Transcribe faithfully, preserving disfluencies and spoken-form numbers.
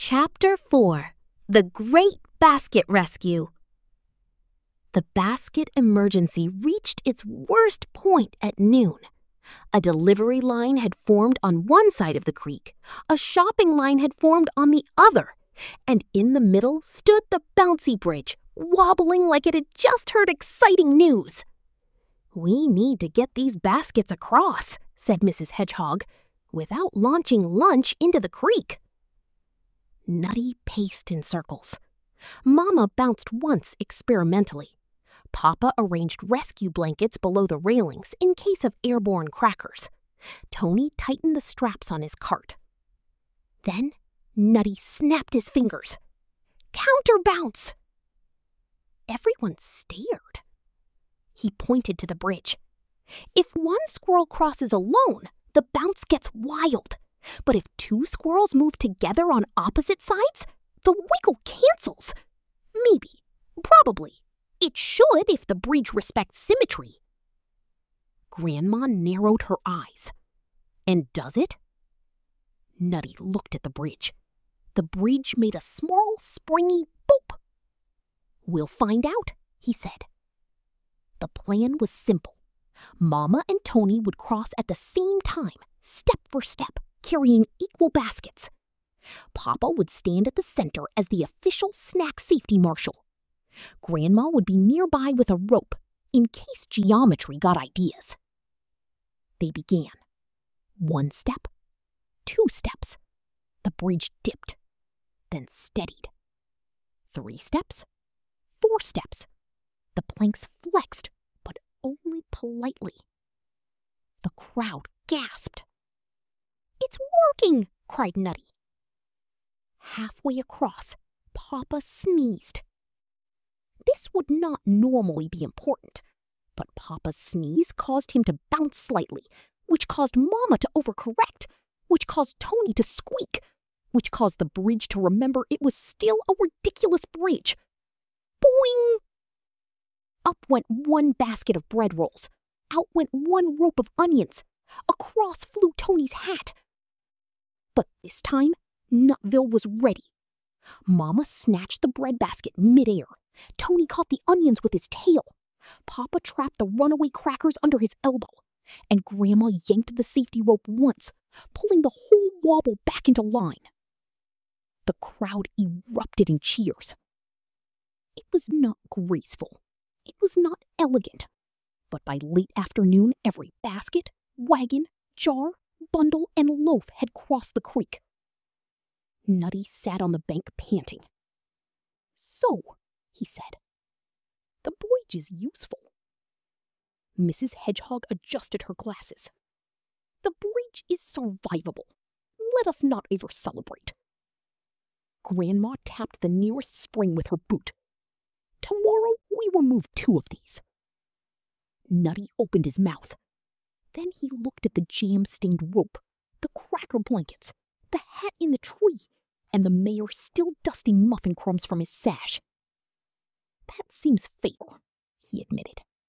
Chapter four. The Great Basket Rescue. The basket emergency reached its worst point at noon. A delivery line had formed on one side of the creek, a shopping line had formed on the other, and in the middle stood the bouncy bridge, wobbling like it had just heard exciting news. "We need to get these baskets across," said Missus Hedgehog, "without launching lunch into the creek." Nutty paced in circles. Mama bounced once experimentally. Papa arranged rescue blankets below the railings in case of airborne crackers. Tony tightened the straps on his cart. Then Nutty snapped his fingers. Counterbounce! Everyone stared. He pointed to the bridge. If one squirrel crosses alone, the bounce gets wild. But if two squirrels move together on opposite sides, the wiggle cancels. Maybe, probably. It should if the bridge respects symmetry. Grandma narrowed her eyes. And does it? Nutty looked at the bridge. The bridge made a small, springy boop. "We'll find out," he said. The plan was simple. Mama and Tony would cross at the same time, step for step, carrying equal baskets. Papa would stand at the center as the official snack safety marshal. Grandma would be nearby with a rope, in case geometry got ideas. They began. One step, two steps. The bridge dipped, then steadied. Three steps, four steps. The planks flexed, but only politely. The crowd gasped. "It's working!" cried Nutty. Halfway across, Papa sneezed. This would not normally be important, but Papa's sneeze caused him to bounce slightly, which caused Mama to overcorrect, which caused Tony to squeak, which caused the bridge to remember it was still a ridiculous bridge. Boing! Up went one basket of bread rolls. Out went one rope of onions. Across flew Tony's hat. But this time, Nutville was ready. Mama snatched the bread basket midair. Tony caught the onions with his tail. Papa trapped the runaway crackers under his elbow. And Grandma yanked the safety rope once, pulling the whole wobble back into line. The crowd erupted in cheers. It was not graceful. It was not elegant. But by late afternoon, every basket, wagon, jar, bundle, and loaf had crossed the creek. Nutty sat on the bank panting. "So," he said, "the bridge is useful." Missus Hedgehog adjusted her glasses. "The bridge is survivable. Let us not over-celebrate." Grandma tapped the nearest spring with her boot. "Tomorrow we will move two of these." Nutty opened his mouth. Then he looked at the jam-stained rope, the cracker blankets, the hat in the tree, and the mayor still dusting muffin crumbs from his sash. "That seems fair," he admitted.